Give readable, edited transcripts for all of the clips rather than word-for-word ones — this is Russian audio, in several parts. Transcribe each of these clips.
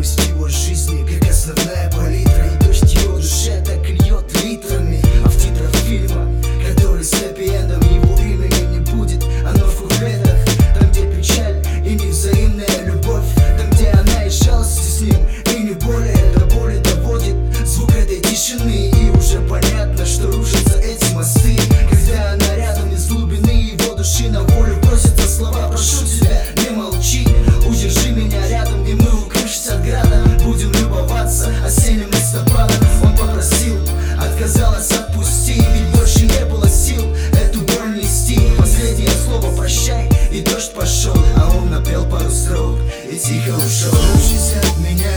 Грусть его жизни, как основная палитра, и дождь его душе так льет литрами. А в титрах фильма, который с хэппи-эндом, его имени не будет, оно в куплетах. Там, где печаль и невзаимная любовь, там, где она и жалости с ним, и не более до боли доводит звук этой тишины. И уже понятно, что рушатся эти мосты, когда она рядом, из глубины его души на волю просятся слова: прошу тебя, не молчи, удержи меня рядом, и мы, укрывшись от града, будем любоваться осенним листопадом. Он попросил, отказалась, отпусти, ведь больше не было сил эту боль нести. Последнее слово прощай, и дождь пошел, а он напел пару строк и тихо ушел. Укрывшись от меня,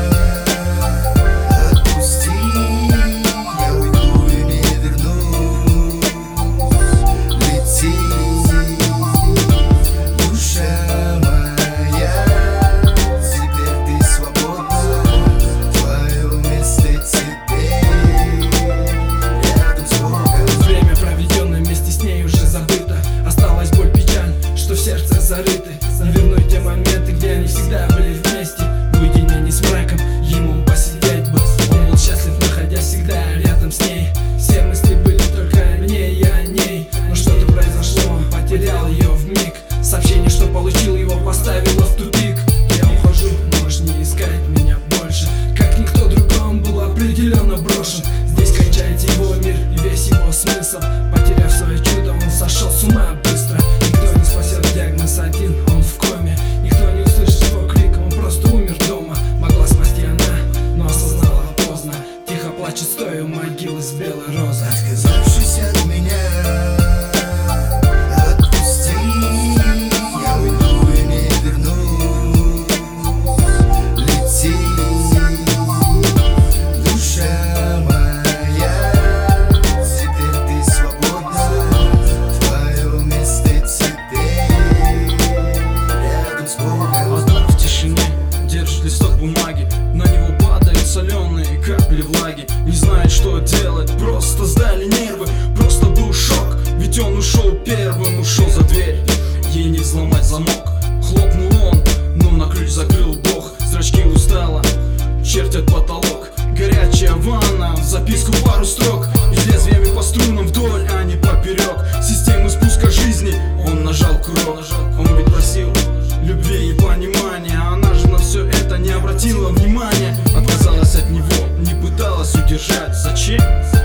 зарыты, не вернуть те моменты, где они всегда были вместе. В уединении с мраком ему посидеть бы. Он был счастлив, находясь всегда рядом с ней. Все мысли были только о ней и о ней. Но что-то произошло, он потерял ее вмиг. Сообщение, что получил, его поставило в тупик. Я ухожу, можешь не искать меня больше. Как никто другой, он был определенно брошен. Здесь кончается его мир и весь его смысл. Потеряв свое чудо, он сошел с ума быстро. Никто не спасет диагноз один, он в коме. Никто не услышит его крик, он просто умер дома. Могла спасти она, но осознала поздно. Тихо плачет, стоя у могилы с белой розой. Отказавшись от меня, отпусти, я уйду и не вернусь. Лети, душа моя, теперь ты свободна. Твое место теперь рядом с Богом. Одна в тишине держит листок бумаги, на него падают соленые капли влаги. Не знает, что делать, просто сдали нервы. Просто был шок, ведь он ушел первым, ушел за дверь. Ей не взломать замок, хлопнул он, но на ключ закрыл Бог. Зрачки устало чертят потолок. Горячая ванна, в записку пару строк, и лезвиями по струнам вдоль, а не поперек системы спуска жизни. Он нажал курок, он ведь просил любви и понимания, а она же на все это не обратила внимания. Отказалась от него, не пыталась удержать. Зачем?